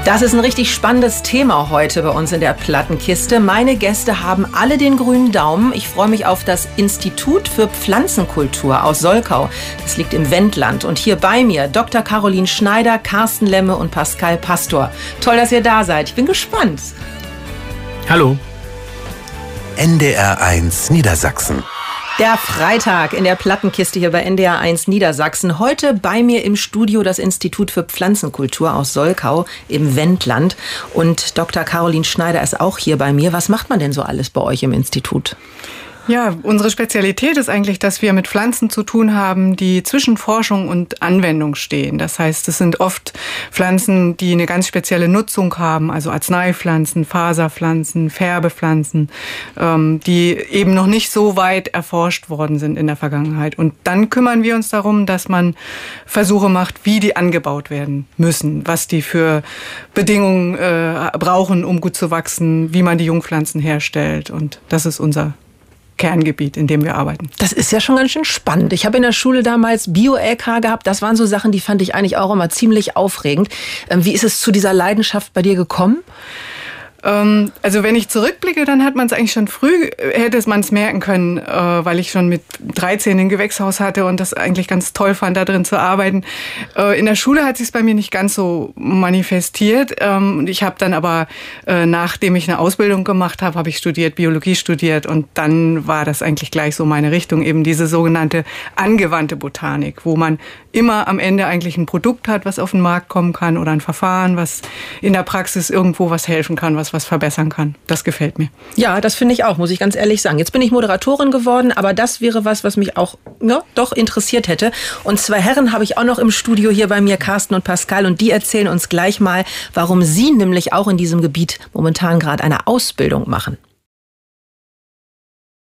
Das ist ein richtig spannendes Thema heute bei uns in der Plattenkiste. Meine Gäste haben alle den grünen Daumen. Ich freue mich auf das Institut für Pflanzenkultur aus Solkau. Das liegt im Wendland. Und hier bei mir Dr. Caroline Schneider, Carsten Lemme und Pascal Pastor. Toll, dass ihr da seid. Ich bin gespannt. Hallo. NDR 1 Niedersachsen. Der Freitag in der Plattenkiste hier bei NDR 1 Niedersachsen. Heute bei mir im Studio das Institut für Pflanzenkultur aus Solkau im Wendland. Und Dr. Caroline Schneider ist auch hier bei mir. Was macht man denn so alles bei euch im Institut? Ja, unsere Spezialität ist eigentlich, dass wir mit Pflanzen zu tun haben, die zwischen Forschung und Anwendung stehen. Das heißt, es sind oft Pflanzen, die eine ganz spezielle Nutzung haben, also Arzneipflanzen, Faserpflanzen, Färbepflanzen, die eben noch nicht so weit erforscht worden sind in der Vergangenheit. Und dann kümmern wir uns darum, dass man Versuche macht, wie die angebaut werden müssen, was die für Bedingungen brauchen, um gut zu wachsen, wie man die Jungpflanzen herstellt. Und das ist unser Kerngebiet, in dem wir arbeiten. Das ist ja schon ganz schön spannend. Ich habe in der Schule damals Bio-LK gehabt. Das waren so Sachen, die fand ich eigentlich auch immer ziemlich aufregend. Wie ist es zu dieser Leidenschaft bei dir gekommen? Also wenn ich zurückblicke, dann hat man es eigentlich schon früh, hätte man es merken können, weil ich schon mit 13 ein Gewächshaus hatte und das eigentlich ganz toll fand, da drin zu arbeiten. In der Schule hat sich es bei mir nicht ganz so manifestiert. Ich habe dann aber, nachdem ich eine Ausbildung gemacht habe, habe ich Biologie studiert und dann war das eigentlich gleich so meine Richtung, eben diese sogenannte angewandte Botanik, wo man immer am Ende eigentlich ein Produkt hat, was auf den Markt kommen kann oder ein Verfahren, was in der Praxis irgendwo was helfen kann, was verbessern kann. Das gefällt mir. Ja, das finde ich auch, muss ich ganz ehrlich sagen. Jetzt bin ich Moderatorin geworden, aber das wäre was mich auch doch interessiert hätte. Und zwei Herren habe ich auch noch im Studio hier bei mir, Carsten und Pascal, und die erzählen uns gleich mal, warum sie nämlich auch in diesem Gebiet momentan gerade eine Ausbildung machen.